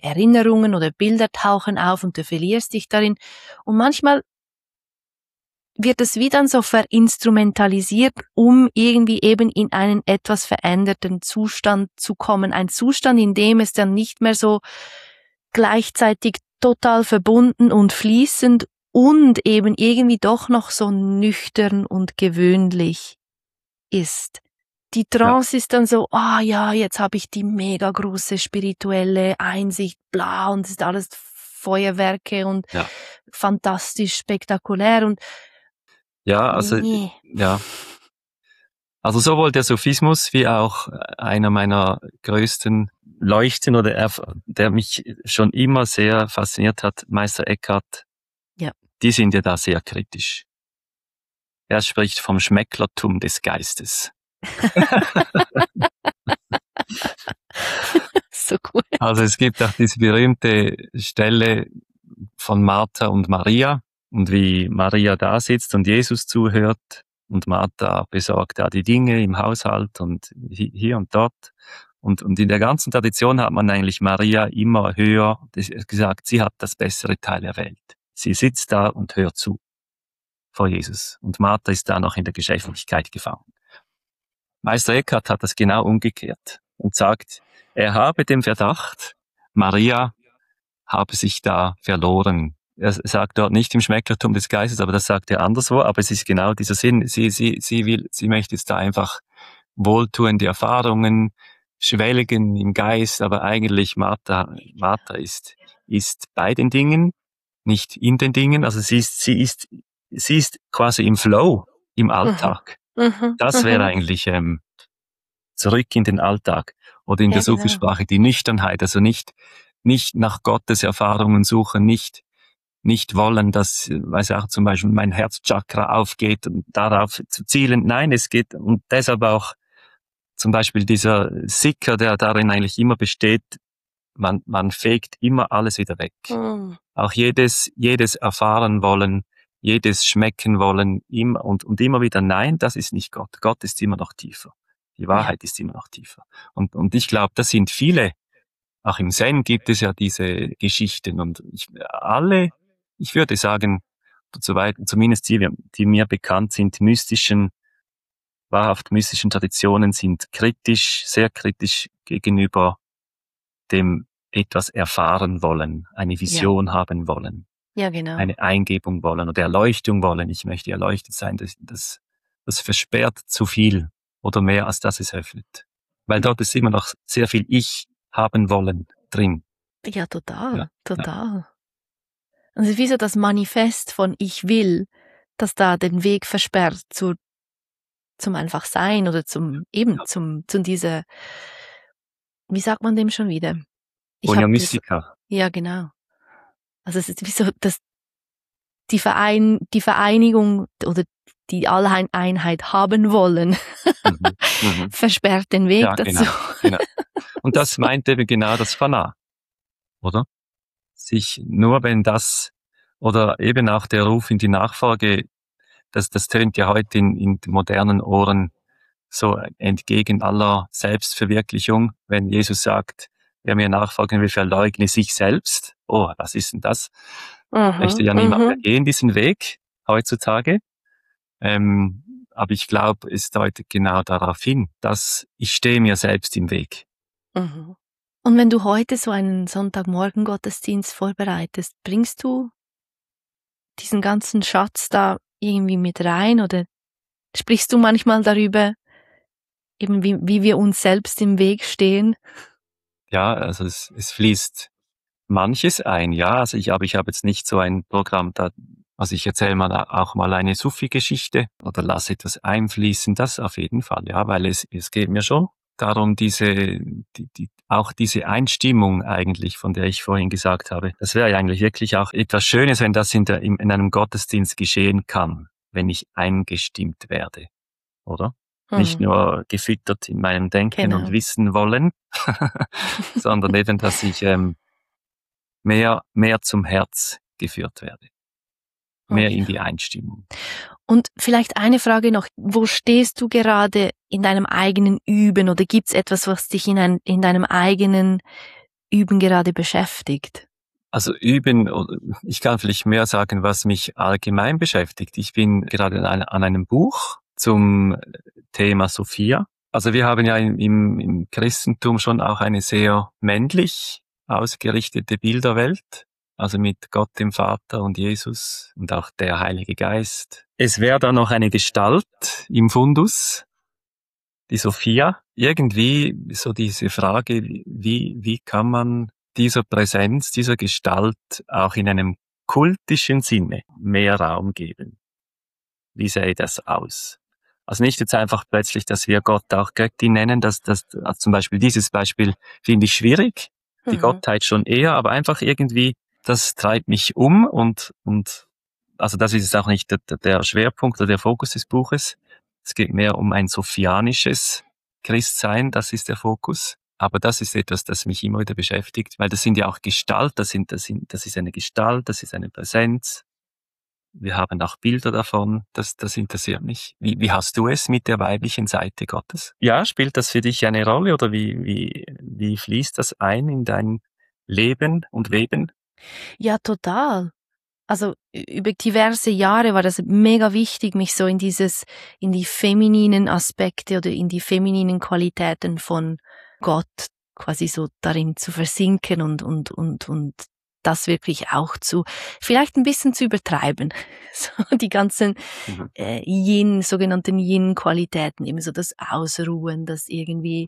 Speaker 1: Erinnerungen oder Bilder tauchen auf und du verlierst dich darin. Und manchmal wird es wie dann so verinstrumentalisiert, um irgendwie eben in einen etwas veränderten Zustand zu kommen. Ein Zustand, in dem es dann nicht mehr so gleichzeitig total verbunden und fließend und eben irgendwie doch noch so nüchtern und gewöhnlich ist. Die Trance ist dann so, ja, jetzt habe ich die mega große spirituelle Einsicht, bla, und es ist alles Feuerwerke und fantastisch spektakulär und
Speaker 2: ja, also also sowohl der Sophismus wie auch einer meiner größten Leuchten oder der mich schon immer sehr fasziniert hat, Meister Eckhart, die sind ja da sehr kritisch. Er spricht vom Schmecklertum des Geistes.
Speaker 1: So cool.
Speaker 2: Also es gibt auch diese berühmte Stelle von Martha und Maria und wie Maria da sitzt und Jesus zuhört und Martha besorgt da die Dinge im Haushalt und hier und dort. Und in der ganzen Tradition hat man eigentlich Maria immer höher gesagt, sie hat das bessere Teil erwählt. Sie sitzt da und hört zu vor Jesus. Und Martha ist da noch in der Geschäftlichkeit gefangen. Meister Eckhart hat das genau umgekehrt und sagt, er habe den Verdacht, Maria habe sich da verloren. Er sagt dort nicht im Schmecklertum des Geistes, aber das sagt er anderswo, aber es ist genau dieser Sinn. Sie möchte jetzt da einfach wohltuende Erfahrungen, schwelgen im Geist, aber eigentlich Martha ist bei den Dingen, nicht in den Dingen, also sie ist quasi im Flow, im Alltag. Das wäre eigentlich zurück in den Alltag oder in der Sufi-Sprache die Nüchternheit, also nicht nach Gottes Erfahrungen suchen, nicht wollen, dass, weiß auch zum Beispiel mein Herzchakra aufgeht und darauf zu zielen. Nein, es geht und deshalb auch zum Beispiel dieser Sicker, der darin eigentlich immer besteht, man fegt immer alles wieder weg. Auch jedes erfahren wollen, jedes schmecken wollen, und immer wieder, nein, das ist nicht Gott. Gott ist immer noch tiefer. Die Wahrheit ist immer noch tiefer. Und ich glaube, das sind viele, auch im Zen gibt es ja diese Geschichten und ich würde sagen, soweit, zumindest die mir bekannt sind, wahrhaft mystischen Traditionen sind sehr kritisch gegenüber dem etwas erfahren wollen, eine Vision haben wollen.
Speaker 1: Ja, genau.
Speaker 2: Eine Eingebung wollen oder Erleuchtung wollen. Ich möchte erleuchtet sein. Das versperrt zu viel oder mehr, als dass es öffnet. Weil dort ist immer noch sehr viel Ich haben wollen drin.
Speaker 1: Ja, total. Also wie so das Manifest von Ich will, das da den Weg versperrt zum einfach Sein oder zu dieser, wie sagt man dem schon wieder?
Speaker 2: Onia Mystica.
Speaker 1: Ja, genau. Also es ist wie so, dass die Vereinigung oder die Alleinheit haben wollen, versperrt den Weg dazu.
Speaker 2: Genau. Und das meint eben genau das Fana, oder? Sich nur wenn das, oder eben auch der Ruf in die Nachfolge, das tönt ja heute in modernen Ohren so entgegen aller Selbstverwirklichung, wenn Jesus sagt, wer mir nachfolgen will, verleugne sich selbst. Oh, was ist denn das? Möchte ja niemand mehr gehen, diesen Weg heutzutage. Aber ich glaube, es deutet genau darauf hin, dass ich stehe mir selbst im Weg.
Speaker 1: Und wenn du heute so einen Sonntagmorgen-Gottesdienst vorbereitest, bringst du diesen ganzen Schatz da irgendwie mit rein oder sprichst du manchmal darüber, eben wie wir uns selbst im Weg stehen?
Speaker 2: Ja, also es fließt manches ein, ja. Also ich habe jetzt nicht so ein Programm, also ich erzähle auch mal eine Sufi-Geschichte oder lasse etwas einfließen, das auf jeden Fall, ja, weil es geht mir schon darum, auch diese Einstimmung eigentlich, von der ich vorhin gesagt habe. Das wäre eigentlich wirklich auch etwas Schönes, wenn das in einem Gottesdienst geschehen kann, wenn ich eingestimmt werde, oder? Nicht nur gefüttert in meinem Denken und Wissen wollen, sondern eben, dass ich mehr zum Herz geführt werde. Mehr in die Einstimmung.
Speaker 1: Und vielleicht eine Frage noch. Wo stehst du gerade in deinem eigenen Üben oder gibt's etwas, was dich in deinem eigenen Üben gerade beschäftigt?
Speaker 2: Also üben, ich kann vielleicht mehr sagen, was mich allgemein beschäftigt. Ich bin gerade an einem Buch zum Thema Sophia. Also wir haben ja im Christentum schon auch eine sehr männlich ausgerichtete Bilderwelt. Also mit Gott dem Vater und Jesus und auch der Heilige Geist. Es wäre da noch eine Gestalt im Fundus, die Sophia. Irgendwie so diese Frage, wie kann man dieser Präsenz, dieser Gestalt auch in einem kultischen Sinne mehr Raum geben? Wie sähe das aus? Also nicht jetzt einfach plötzlich, dass wir Gott auch Göttin nennen, also zum Beispiel dieses Beispiel finde ich schwierig, die Gottheit schon eher, aber einfach irgendwie, das treibt mich um und also das ist jetzt auch nicht der Schwerpunkt oder der Fokus des Buches. Es geht mehr um ein sophianisches Christsein, das ist der Fokus. Aber das ist etwas, das mich immer wieder beschäftigt, weil das sind ja auch Gestalt, das ist eine Gestalt, das ist eine Präsenz. Wir haben auch Bilder davon, das interessiert mich. Wie hast du es mit der weiblichen Seite Gottes? Ja, spielt das für dich eine Rolle oder wie fließt das ein in dein Leben und Weben?
Speaker 1: Ja, total. Also über diverse Jahre war das mega wichtig, mich so in die femininen Aspekte oder in die femininen Qualitäten von Gott quasi so darin zu versinken und das wirklich auch vielleicht ein bisschen zu übertreiben. So die ganzen sogenannten Yin-Qualitäten, eben so das Ausruhen, das irgendwie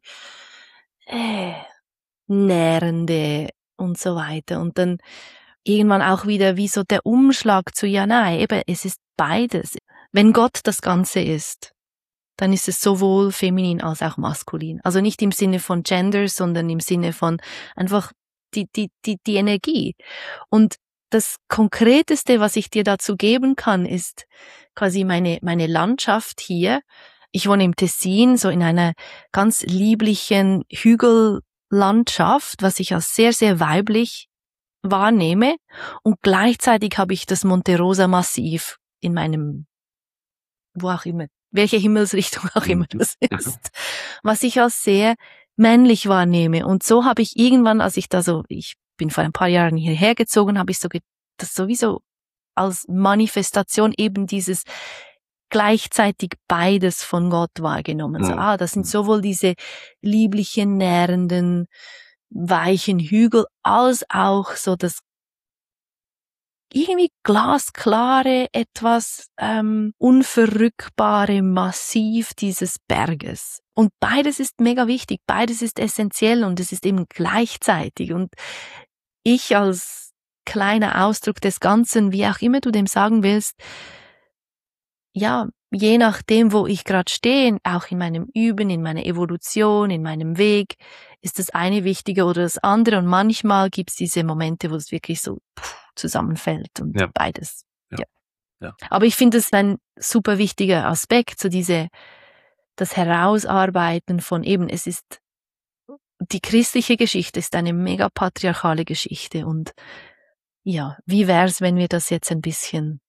Speaker 1: Nährende und so weiter. Und dann irgendwann auch wieder wie so der Umschlag zu, ja, nein, eben, es ist beides. Wenn Gott das Ganze ist, dann ist es sowohl feminin als auch maskulin. Also nicht im Sinne von Gender, sondern im Sinne von einfach die Energie. Und das Konkreteste, was ich dir dazu geben kann, ist quasi meine Landschaft hier. Ich wohne im Tessin, so in einer ganz lieblichen Hügellandschaft, was ich als sehr, sehr weiblich wahrnehme, und gleichzeitig habe ich das Monte Rosa Massiv in meinem, wo auch immer, welche Himmelsrichtung auch immer das ist, was ich als sehr männlich wahrnehme. Und so habe ich irgendwann, ich bin vor ein paar Jahren hierher gezogen, habe ich das sowieso als Manifestation eben dieses gleichzeitig beides von Gott wahrgenommen. So, das sind sowohl diese lieblichen, nährenden, weichen Hügel, als auch so das irgendwie glasklare, etwas unverrückbare Massiv dieses Berges. Und beides ist mega wichtig, beides ist essentiell und es ist eben gleichzeitig. Und ich als kleiner Ausdruck des Ganzen, wie auch immer du dem sagen willst, ja, je nachdem, wo ich gerade stehe, auch in meinem Üben, in meiner Evolution, in meinem Weg, ist das eine wichtiger oder das andere. Und manchmal gibt es diese Momente, wo es wirklich so zusammenfällt und beides. Ja. Aber ich finde es ein super wichtiger Aspekt, so das Herausarbeiten von eben, die christliche Geschichte ist eine mega patriarchale Geschichte. Und ja, wie wär's, wenn wir das jetzt ein bisschen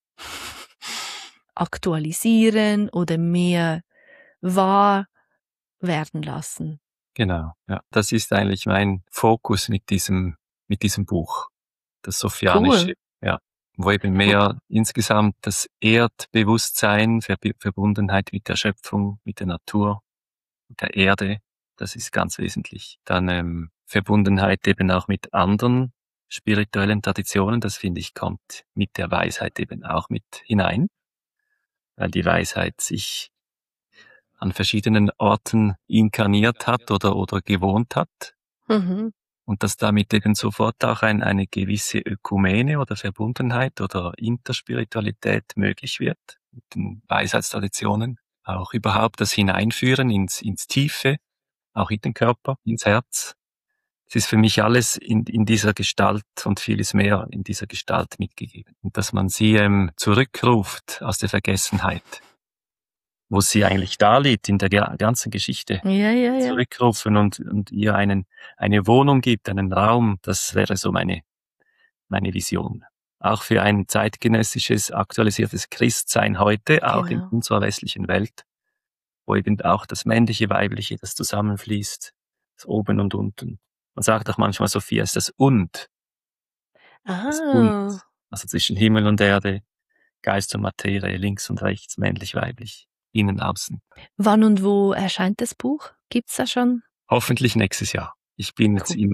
Speaker 1: aktualisieren oder mehr wahr werden lassen.
Speaker 2: Genau, ja. Das ist eigentlich mein Fokus mit diesem Buch. Das Sophianische, ja. Wo eben mehr insgesamt das Erdbewusstsein, Verbundenheit mit der Schöpfung, mit der Natur, mit der Erde, das ist ganz wesentlich. Dann Verbundenheit eben auch mit anderen spirituellen Traditionen, das finde ich, kommt mit der Weisheit eben auch mit hinein, weil die Weisheit sich an verschiedenen Orten inkarniert hat oder gewohnt hat.
Speaker 1: Mhm.
Speaker 2: Und dass damit eben sofort auch eine gewisse Ökumene oder Verbundenheit oder Interspiritualität möglich wird, mit den Weisheitstraditionen. Auch überhaupt das Hineinführen ins Tiefe, auch in den Körper, ins Herz. Es ist für mich alles in dieser Gestalt und vieles mehr in dieser Gestalt mitgegeben. Und dass man sie zurückruft aus der Vergessenheit, wo sie eigentlich da liegt in der ganzen Geschichte.
Speaker 1: Ja.
Speaker 2: Zurückrufen und ihr eine Wohnung gibt, einen Raum, das wäre so meine Vision. Auch für ein zeitgenössisches, aktualisiertes Christsein heute, auch in unserer westlichen Welt, wo eben auch das männliche, weibliche, das zusammenfließt, das Oben und Unten. Man sagt auch manchmal, Sophia ist das Und. Das Bund, also zwischen Himmel und Erde, Geist und Materie, links und rechts, männlich, weiblich, innen, außen.
Speaker 1: Wann und wo erscheint das Buch? Gibt's da schon?
Speaker 2: Hoffentlich nächstes Jahr. Ich bin jetzt im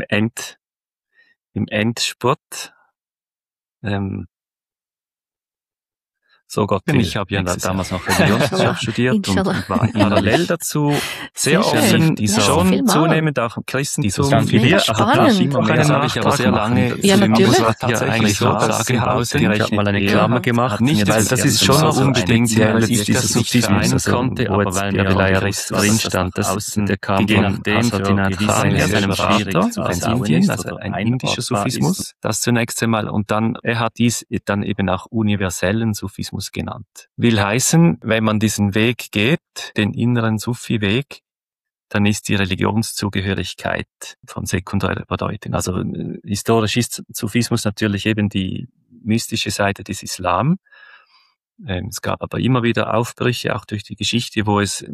Speaker 2: Endspurt. So Gott will. Ich habe ja damals noch Religionswissenschaft studiert und war parallel dazu sehr offen, schon zunehmend auch im Christentum.
Speaker 1: Das habe
Speaker 2: ich aber sehr lange.
Speaker 1: Ja, natürlich.
Speaker 2: Ja, eigentlich so ausgehalten. Ich habe mal eine Klammer gemacht.
Speaker 4: Nicht, weil das ist schon noch unbedingt dieser Subsismus,
Speaker 2: konnte, aber weil der Vilayarist drin stand, der kam von Aswadinath Khan, seinem Vater aus Indien, also ein indischer Sufismus. Das zunächst einmal. Und dann, er hat dies dann eben auch universellen Sufismus genannt. Will heißen, wenn man diesen Weg geht, den inneren Sufi-Weg, dann ist die Religionszugehörigkeit von sekundärer Bedeutung. Also historisch ist Sufismus natürlich eben die mystische Seite des Islam. Es gab aber immer wieder Aufbrüche, auch durch die Geschichte, wo es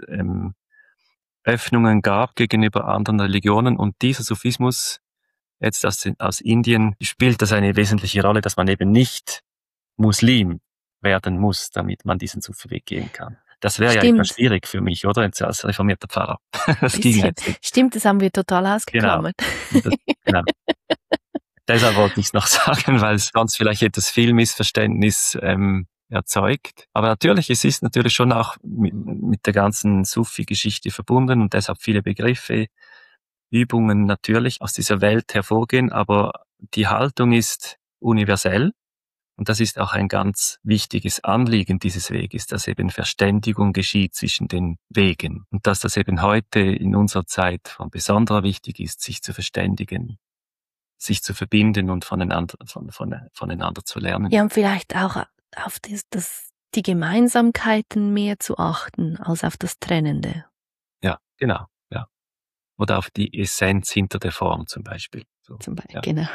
Speaker 2: Öffnungen gab gegenüber anderen Religionen, und dieser Sufismus jetzt aus Indien spielt das eine wesentliche Rolle, dass man eben nicht Muslim werden muss, damit man diesen Sufi-Weg gehen kann. Das wäre ja etwas schwierig für mich, oder? Jetzt als reformierter Pfarrer. Das ging jetzt nicht.
Speaker 1: Stimmt, das haben wir total ausgeklammert.
Speaker 2: Genau. Deshalb wollte ich es noch sagen, weil es sonst vielleicht etwas viel Missverständnis erzeugt. Aber natürlich, es ist natürlich schon auch mit der ganzen Sufi-Geschichte verbunden und deshalb viele Begriffe, Übungen natürlich aus dieser Welt hervorgehen, aber die Haltung ist universell. Und das ist auch ein ganz wichtiges Anliegen dieses Weges, dass eben Verständigung geschieht zwischen den Wegen. Und dass das eben heute in unserer Zeit von besonderer wichtig ist, sich zu verständigen, sich zu verbinden und voneinander zu lernen.
Speaker 1: Ja, und vielleicht auch auf die Gemeinsamkeiten mehr zu achten, als auf das Trennende.
Speaker 2: Ja, genau. Ja. Oder auf die Essenz hinter der Form zum Beispiel. So,
Speaker 1: zum Beispiel,
Speaker 2: ja.
Speaker 1: Genau.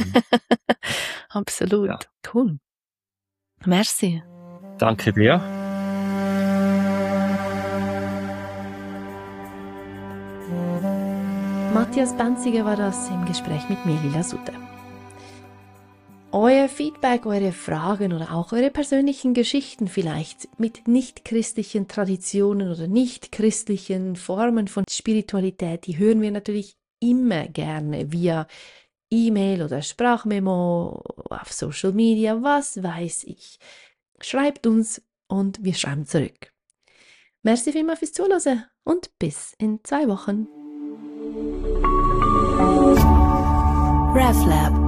Speaker 1: Absolut. Ja. Cool. Merci.
Speaker 2: Danke dir.
Speaker 3: Matthias Banziger war das im Gespräch mit Melila Sutter. Euer Feedback, eure Fragen oder auch eure persönlichen Geschichten vielleicht mit nicht-christlichen Traditionen oder nicht-christlichen Formen von Spiritualität, die hören wir natürlich immer gerne via E-Mail oder Sprachmemo, auf Social Media, was weiß ich. Schreibt uns und wir schreiben zurück. Merci vielmals fürs Zuhören und bis in 2 Wochen.
Speaker 5: RefLab